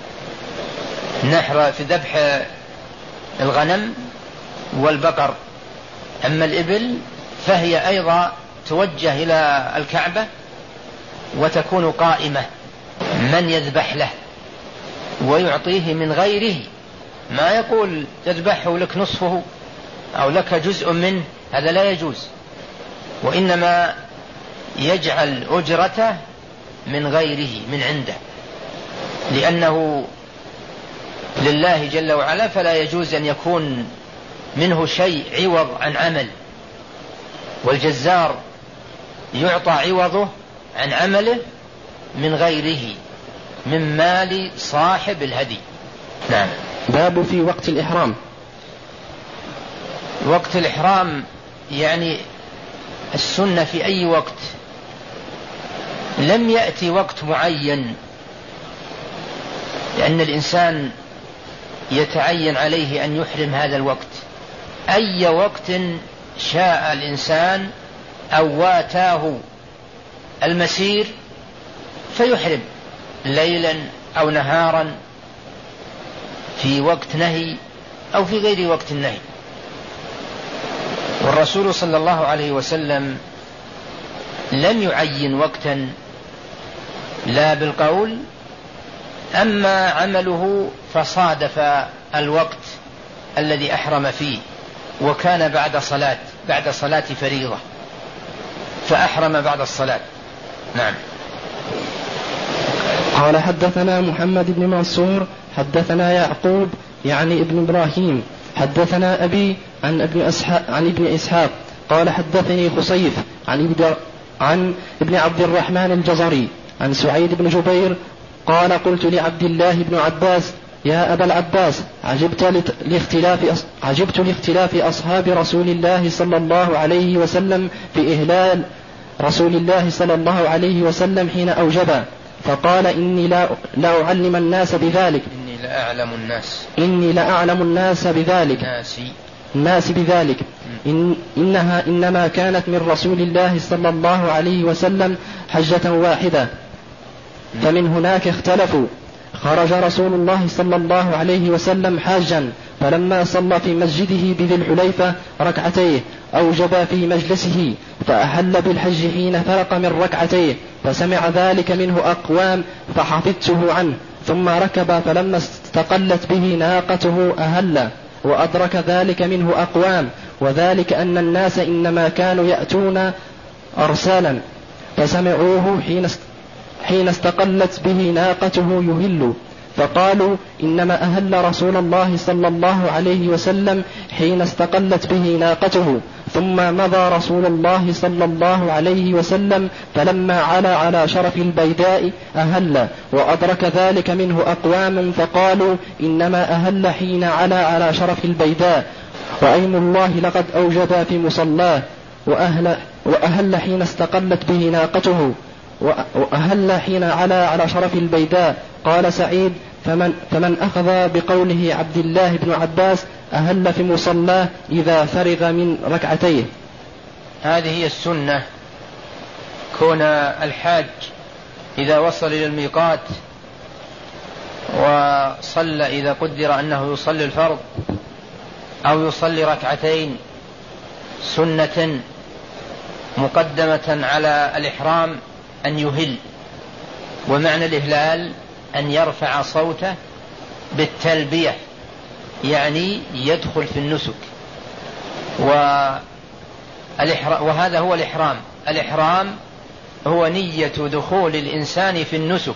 نحر في ذبح الغنم والبقر. أما الإبل فهي أيضا توجه إلى الكعبة وتكون قائمة، من يذبح له ويعطيه من غيره، ما يقول تذبحه لك نصفه أو لك جزء منه، هذا لا يجوز، وإنما يجعل أجرته من غيره من عنده، لأنه لله جل وعلا، فلا يجوز أن يكون منه شيء عوض عن عمل، والجزار يعطى عوضه عن عمله من غيره من مال صاحب الهدي. نعم. باب في وقت الإحرام. وقت الإحرام يعني السنة في أي وقت، لم يأتي وقت معين، لأن الإنسان يتعين عليه أن يحرم هذا الوقت، أي وقت شاء الإنسان أو واتاه المسير فيحرم، ليلا أو نهارا، في وقت نهي أو في غير وقت النهي. والرسول صلى الله عليه وسلم لم يعين وقتا لا بالقول، أما عمله فصادف الوقت الذي أحرم فيه، وكان بعد صلاة بعد صلاة فريضة فأحرم بعد الصلاة. نعم. قال حدثنا محمد بن منصور حدثنا يعقوب يعني ابن إبراهيم حدثنا أبي عن ابن أسحاق عن ابن إسحاق قال حدثني خصيف عن ابن عن ابن عبد الرحمن الجزري عن سعيد بن جبير قال قلت لعبد الله بن عباس يا أبا العباس عجبت لاختلاف عجبت لاختلاف أصحاب رسول الله صلى الله عليه وسلم في إهلال رسول الله صلى الله عليه وسلم حين أوجب، فقال إني لا, لا أعلم الناس بذلك إني لأعلم الناس إني لأعلم الناس بذلك ناسي الناس بذلك إن إنها إنما كانت من رسول الله صلى الله عليه وسلم حجة واحدة، فمن هناك اختلفوا. خرج رسول الله صلى الله عليه وسلم حاجا، فلما صلى في مسجده بذي الحليفة ركعتيه أوجب في مجلسه، فأحل بالحج حين فرق من ركعتيه، فسمع ذلك منه أقوام فحفظته عنه، ثم ركب فلما استقلت به ناقته أهل، وأدرك ذلك منه أقوام، وذلك أن الناس إنما كانوا يأتون أرسالا، فسمعوه حين حين استقلت به ناقته يهل، فقالوا إنما أهل رسول الله صلى الله عليه وسلم حين استقلت به ناقته، ثم مضى رسول الله صلى الله عليه وسلم فلما علا على شرف البيداء أهل، وأدرك ذلك منه أقوام فقالوا إنما أهل حين علا على شرف البيداء، وأيم الله لقد أوجب في مصلاه، وأهل, وأهل حين استقلت به ناقته، وأهل حين علا على شرف البيداء. قال سعيد: فمن, فمن أخذ بقوله عبد الله بن عباس أهل في مصلاه إذا فرغ من ركعتيه. هذه هي السنة، كون الحاج إذا وصل إلى الميقات وصلى إذا قدر أنه يصلي الفرض أو يصلي ركعتين سنة مقدمة على الإحرام أن يهل، ومعنى الإهلال أن يرفع صوته بالتلبية، يعني يدخل في النسك، وهذا هو الإحرام. الإحرام هو نية دخول الإنسان في النسك،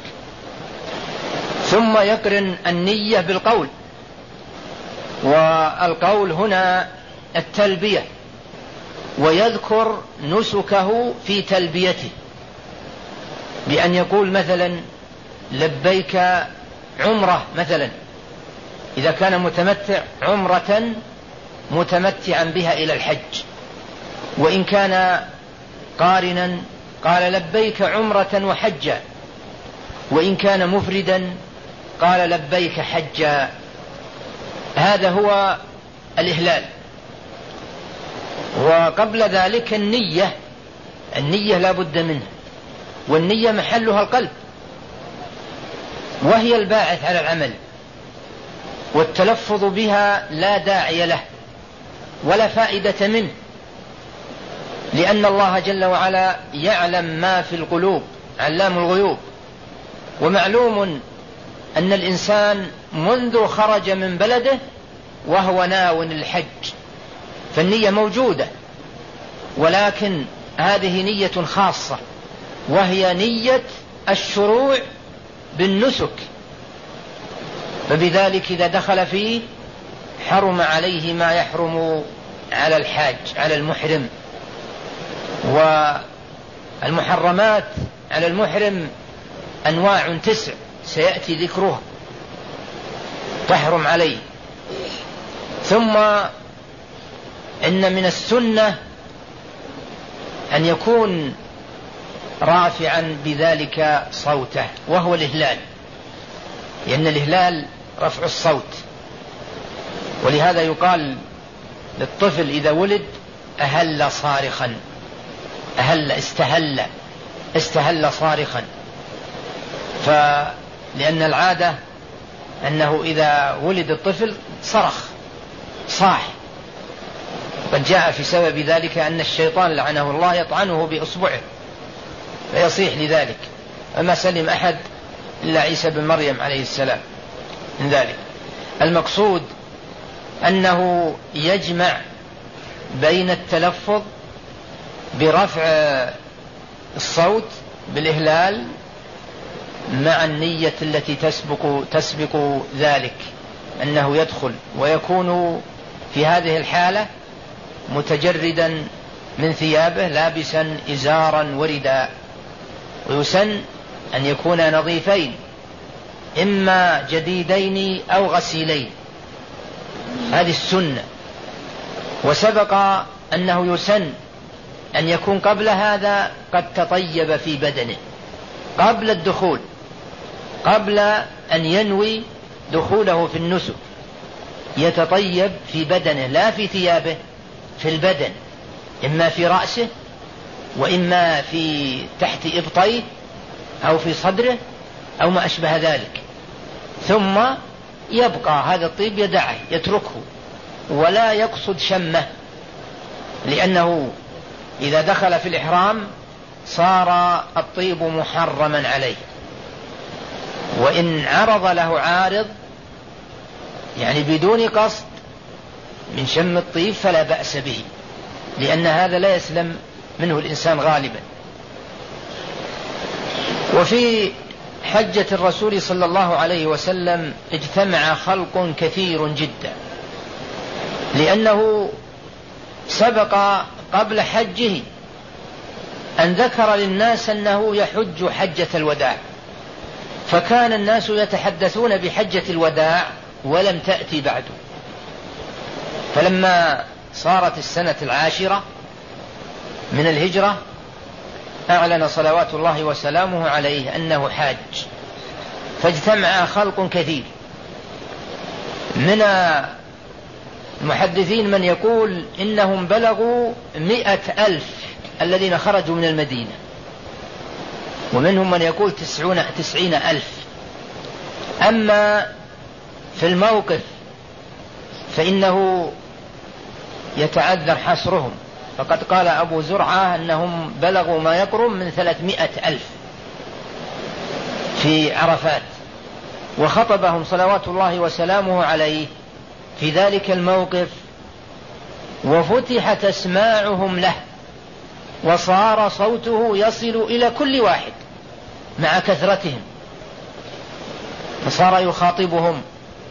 ثم يقرن النية بالقول، والقول هنا التلبية، ويذكر نسكه في تلبيته بأن يقول مثلا لبيك عمرة، مثلا إذا كان متمتع عمرة متمتعا بها إلى الحج، وإن كان قارنا قال لبيك عمرة وحجا، وإن كان مفردا قال لبيك حجا. هذا هو الإهلال. وقبل ذلك النية، النية لا بد منها، والنية محلها القلب، وهي الباعث على العمل، والتلفظ بها لا داعي له ولا فائدة منه، لأن الله جل وعلا يعلم ما في القلوب، علام الغيوب. ومعلوم أن الإنسان منذ خرج من بلده وهو ناو الحج، فالنية موجودة، ولكن هذه نية خاصة، وهي نية الشروع بالنسك، فبذلك إذا دخل فيه حرم عليه ما يحرم على الحاج، على المحرم. والمحرمات على المحرم أنواع تسع سيأتي ذكرها تحرم عليه. ثم إن من السنة أن يكون رافعا بذلك صوته، وهو الإهلال، لأن الإهلال رفع الصوت. ولهذا يقال للطفل إذا ولد أهل صارخا، أهل استهل استهل صارخا، فلأن العادة أنه إذا ولد الطفل صرخ صاح، قد جاء في سبب ذلك أن الشيطان لعنه الله يطعنه بأصبعه فيصيح لذلك، فما سلم أحد إلا عيسى بن مريم عليه السلام من ذلك. المقصود أنه يجمع بين التلفظ برفع الصوت بالإهلال مع النية التي تسبق, تسبق ذلك، أنه يدخل ويكون في هذه الحالة متجردا من ثيابه لابسا إزارا ورداء، ويسن أن يكون نظيفين، إما جديدين أو غسيلين، هذه السنة. وسبق أنه يسن أن يكون قبل هذا قد تطيب في بدنه قبل الدخول، قبل أن ينوي دخوله في النسك، يتطيب في بدنه لا في ثيابه، في البدن، إما في رأسه وإما في تحت إبطيه أو في صدره أو ما أشبه ذلك، ثم يبقى هذا الطيب يدعه يتركه ولا يقصد شمه، لأنه إذا دخل في الإحرام صار الطيب محرما عليه. وإن عرض له عارض يعني بدون قصد من شم الطيب فلا بأس به، لأن هذا لا يسلم منه الإنسان غالبا. وفي حجة الرسول صلى الله عليه وسلم اجتمع خلق كثير جدا، لأنه سبق قبل حجه أن ذكر للناس أنه يحج حجة الوداع، فكان الناس يتحدثون بحجة الوداع ولم تأتي بعد. فلما صارت السنة العاشرة من الهجرة أعلن صلوات الله وسلامه عليه أنه حاج، فاجتمع خلق كثير. من المحدثين من يقول إنهم بلغوا مئة ألف الذين خرجوا من المدينة، ومنهم من يقول تسعون تسعين ألف. أما في الموقف فإنه يتعذر حصرهم، فقد قال أبو زرعة أنهم بلغوا ما يقرب من ثلاثمائة ألف في عرفات، وخطبهم صلوات الله وسلامه عليه في ذلك الموقف، وفتحت أسماعهم له، وصار صوته يصل إلى كل واحد مع كثرتهم، فصار يخاطبهم.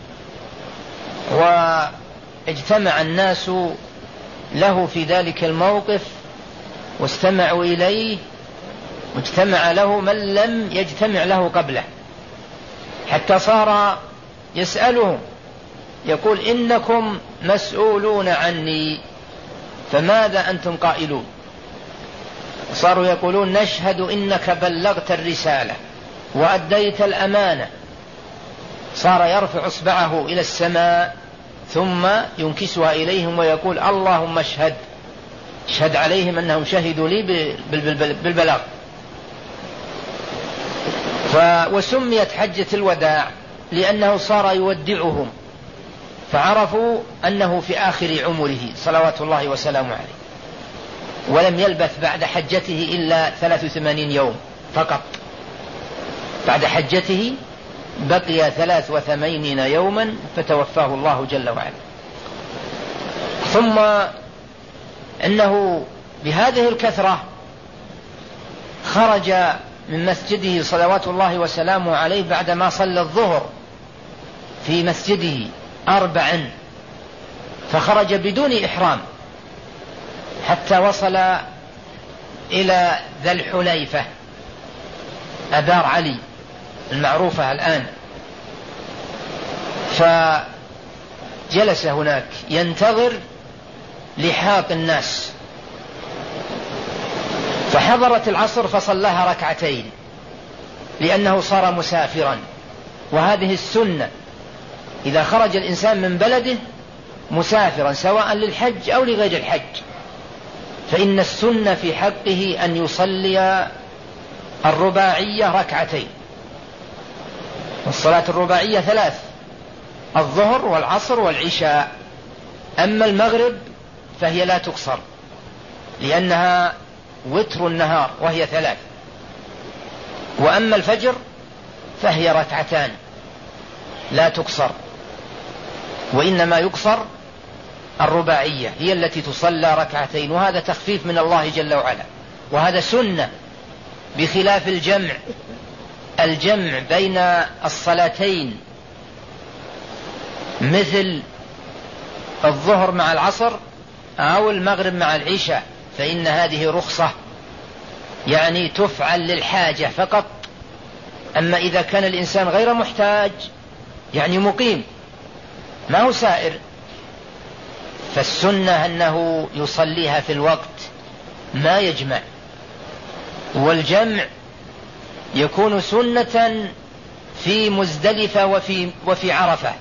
واجتمع الناس له في ذلك الموقف واستمعوا إليه، واجتمع له من لم يجتمع له قبله، حتى صار يسألهم يقول إنكم مسؤولون عني فماذا أنتم قائلون؟ صاروا يقولون نشهد إنك بلغت الرسالة وأديت الأمانة. صار يرفع إصبعه إلى السماء ثم ينكسها إليهم ويقول اللهم اشهد، اشهد عليهم أنهم شهدوا لي بالبلاغ. وسميت حجة الوداع لأنه صار يودعهم، فعرفوا أنه في آخر عمره صلوات الله وسلامه عليه، ولم يلبث بعد حجته إلا ثلاث وثمانين يوم فقط. بعد حجته بقي ثلاث وثمانين يوما فتوفاه الله جل وعلا. ثم إنه بهذه الكثرة خرج من مسجده صلوات الله وسلامه عليه بعدما صلى الظهر في مسجده أربعا، فخرج بدون إحرام حتى وصل إلى ذا الحليفة أبار علي المعروفة الآن، فجلس هناك ينتظر لحاق الناس، فحضرت العصر فصلىها ركعتين لأنه صار مسافرا. وهذه السنة إذا خرج الإنسان من بلده مسافرا سواء للحج أو لغير الحج، فإن السنة في حقه أن يصلي الرباعية ركعتين. والصلاة الرباعية ثلاث: الظهر والعصر والعشاء. أما المغرب فهي لا تقصر لأنها وتر النهار وهي ثلاث. وأما الفجر فهي ركعتان لا تقصر، وإنما يقصر الرباعية هي التي تصلى ركعتين، وهذا تخفيف من الله جل وعلا، وهذا سنة بخلاف الجمع. الجمع بين الصلاتين مثل الظهر مع العصر أو المغرب مع العشاء فإن هذه رخصة، يعني تفعل للحاجة فقط. أما إذا كان الإنسان غير محتاج يعني مقيم ما هو سائر، فالسنة أنه يصليها في الوقت ما يجمع. والجمع يكون سنة في مزدلفة وفي, وفي عرفة،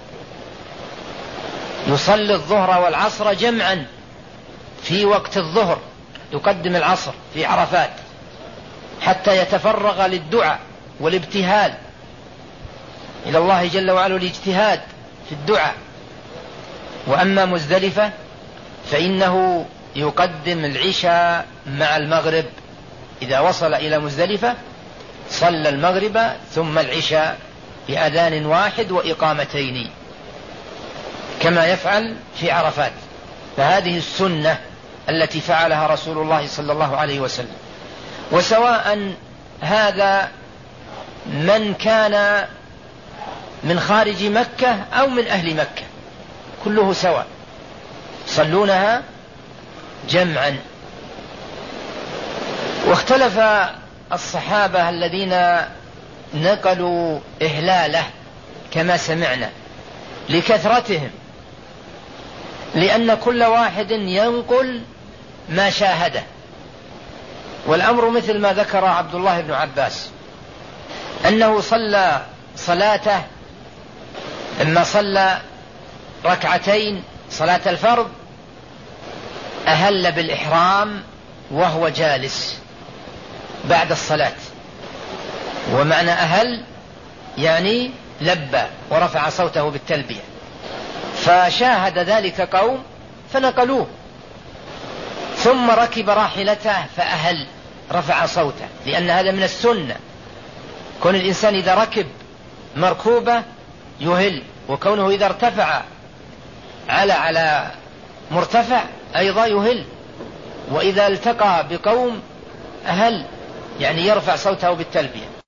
يصلي الظهر والعصر جمعا في وقت الظهر، يقدم العصر في عرفات حتى يتفرغ للدعاء والابتهال إلى الله جل وعلا، الاجتهاد في الدعاء. وأما مزدلفة فإنه يقدم العشاء مع المغرب، إذا وصل إلى مزدلفة صلى المغرب ثم العشاء بأذان واحد وإقامتين كما يفعل في عرفات. فهذه السنة التي فعلها رسول الله صلى الله عليه وسلم. وسواء هذا من كان من خارج مكة أو من أهل مكة كله سواء، صلونها جمعا. واختلف الصحابة الذين نقلوا إهلاله كما سمعنا لكثرتهم، لأن كل واحد ينقل ما شاهده. والأمر مثل ما ذكر عبد الله بن عباس أنه صلى صلاته لما صلى ركعتين صلاة الفرض أهل بالإحرام وهو جالس بعد الصلاة. ومعنى أهل يعني لبى ورفع صوته بالتلبية، فشاهد ذلك قوم فنقلوه، ثم ركب راحلته فأهل رفع صوته، لأن هذا من السنة. كون الإنسان إذا ركب مركوبة يهل، وكونه إذا ارتفع على على مرتفع أيضا يهل، وإذا التقى بقوم أهل يعني يرفع صوته بالتلبية.